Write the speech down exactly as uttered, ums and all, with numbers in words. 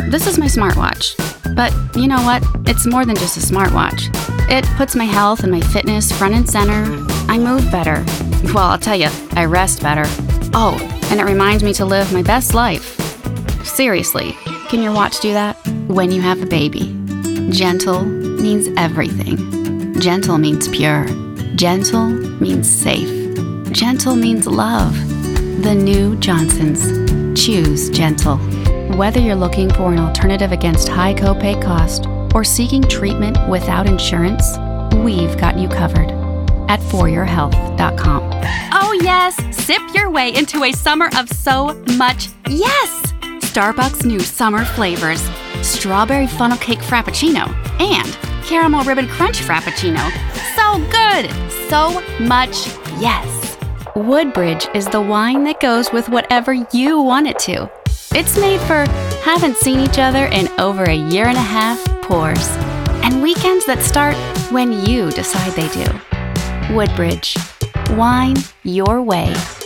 This is my smartwatch. But you know what? It's more than just a smartwatch. It puts my health and my fitness front and center. I move better. Well, I'll tell you, I rest better. Oh, and it reminds me to live my best life. Seriously, can your watch do that? When you have a baby. Gentle means everything. Gentle means pure. Gentle means safe. Gentle means love. The new Johnsons. Choose gentle. Whether you're looking for an alternative against high copay cost or seeking treatment without insurance, we've got you covered at for your health dot com. Oh yes, sip your way into a summer of so much yes! Starbucks new summer flavors. Strawberry funnel cake frappuccino and caramel ribbon crunch frappuccino. So good! So much yes! Woodbridge is the wine that goes with whatever you want it to. It's made for haven't seen each other in over a year and a half pours and weekends that start when you decide they do. Woodbridge. Wine your way.